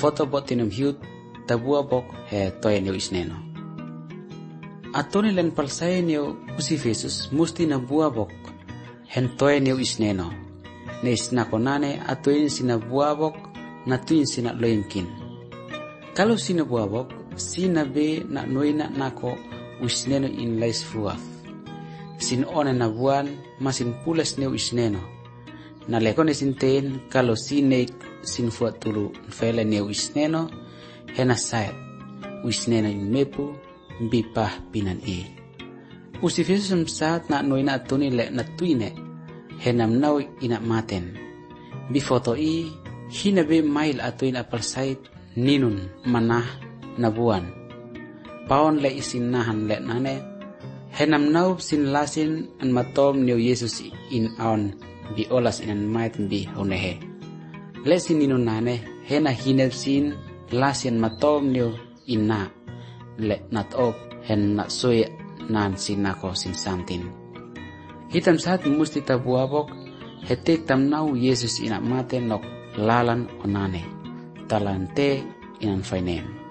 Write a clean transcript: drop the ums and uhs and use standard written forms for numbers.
foto bot tinum hiut tabua bok he toy neu isneno. Atoni len palsay neu usi Jesus musti na bua bok hen toy neu isneno. Nes nakonane atuin sinabuabok na tuin sina loimkin. Kalau sinabuabok sinabe na noina nako usneno in lais fuaf. Sin one na buan masin pulas neu isneno. Na lekone sinten kalau sinek sin fuat tulu fele neu isneno hena sayat usneno in mepu bipah pinan e. Usifisum saat na noina atuni le na tuine henam nau ina maten. Bifoto i hinabe mail atuin apal sait ninun manah nabuan. Paon le isin nahan le nane. Henam nau sin lasin an matom neu Yesus in aon bi olas inan mait bi honehe. Le sin ninun nane hena hinab sin lasin matom neu inna le natop hen na soy nan sinako sin santin. Hitam saat musti tabuabok hetek tamnau Yesus ina maten nok lalan onane talante inan fainem.